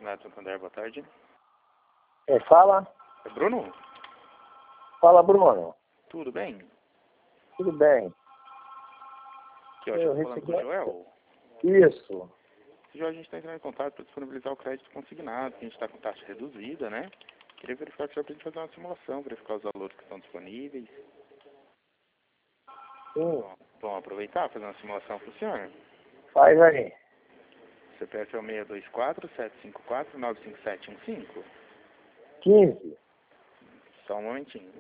Banco Santander, boa tarde. Fala? É Bruno? Fala, Bruno. Tudo bem? Tudo bem. Que eu estou falando com o Joel. Isso. Joel, a gente está entrando em contato para disponibilizar o crédito consignado, que a gente está com taxa reduzida, né? Queria verificar se já para a gente fazer uma simulação, verificar os valores que estão disponíveis. Sim. Vamos aproveitar, fazer uma simulação para o senhor? Faz aí. CPF é o 624-754-95715. 15. Só um momentinho.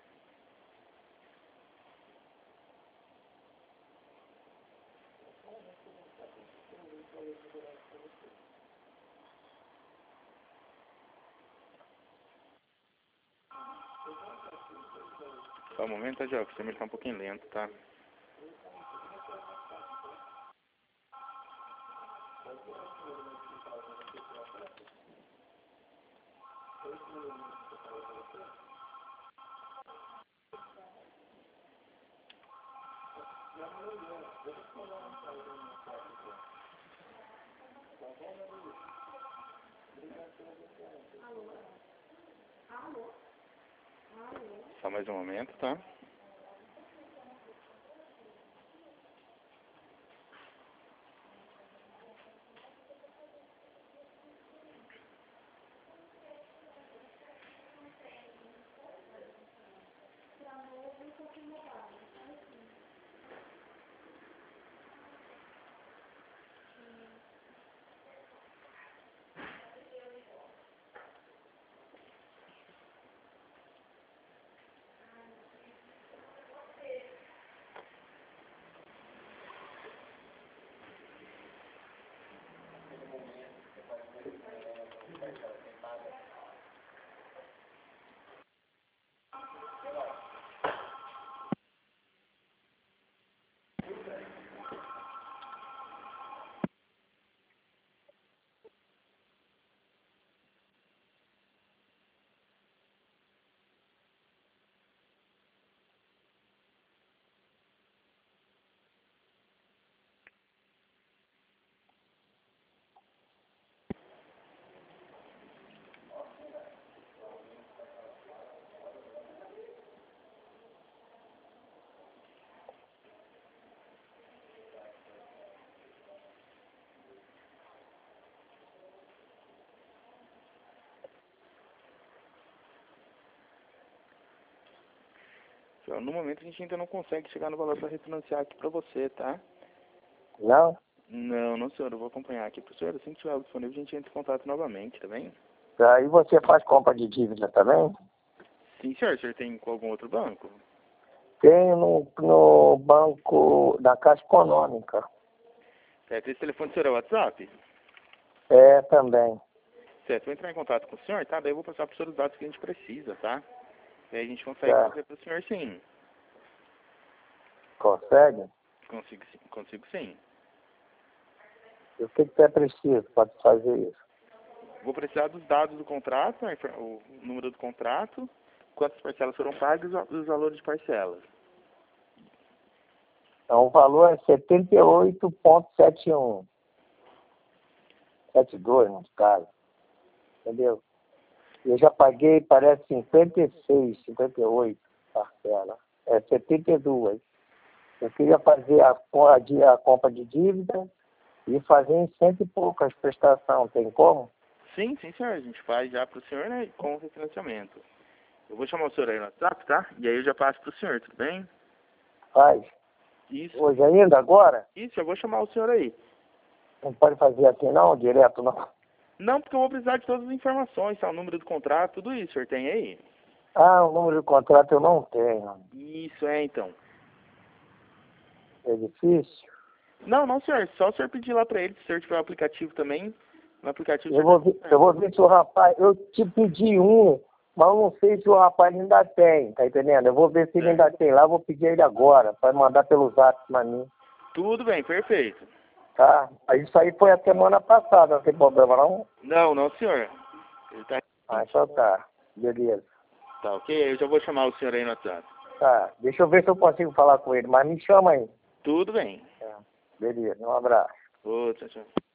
Só um momento, Joel, que o sistema está um pouquinho lento, tá? Só mais um momento, tá? No momento a gente ainda não consegue chegar no valor para refinanciar aqui para você, tá? Não? Não, senhor, eu vou acompanhar aqui pro senhor. Assim que tiver algo disponível, a gente entra em contato novamente, tá bem? Tá, e você faz compra de dívida também? Sim, senhor. O senhor tem com algum outro banco? Tenho no banco da Caixa Econômica. Certo. Esse telefone do senhor é o WhatsApp? É, também. Certo. Vou entrar em contato com o senhor, tá? Daí eu vou passar pro senhor os dados que a gente precisa, tá? E aí a gente consegue Tá. fazer pro senhor sim. Consegue? Consigo sim. E o que você precisa para fazer isso? Vou precisar dos dados do contrato, o número do contrato, quantas parcelas foram pagas e os valores de parcelas. Então, o valor é 78,71. 72, no caso. Entendeu? Eu já paguei, parece 56, 58 parcela. É 72. Eu queria fazer a compra de dívida e fazer em cento e poucas prestações. Tem como? Sim, senhor. A gente faz já pro senhor, né, com o refinanciamento. Eu vou chamar o senhor aí no WhatsApp, tá? E aí eu já passo pro senhor, tudo bem? Faz. Isso. Hoje ainda, agora? Isso, eu vou chamar o senhor aí. Não pode fazer aqui não, direto não. Não, porque eu vou precisar de todas as informações, tá? O número do contrato, tudo isso, o senhor tem aí? Ah, o número de contrato eu não tenho. Isso, então. É difícil? Não, senhor. Só o senhor pedir lá pra ele, se o senhor tiver o aplicativo também. No aplicativo Eu vou ver se o rapaz... Eu te pedi um, mas eu não sei se o rapaz ainda tem, tá entendendo? Eu vou ver se ele ainda tem lá, eu vou pedir ele agora, para mandar pelo zap pra mim. Tudo bem, perfeito. Tá? Isso aí foi a semana passada, não tem problema não? Não, senhor. Ele tá... Ah, então tá. Beleza. Tá, ok? Eu já vou chamar o senhor aí no WhatsApp. Tá, deixa eu ver se eu consigo falar com ele, mas me chama aí. Tudo bem. Tá. Beleza, um abraço. Ô, tchau, tchau.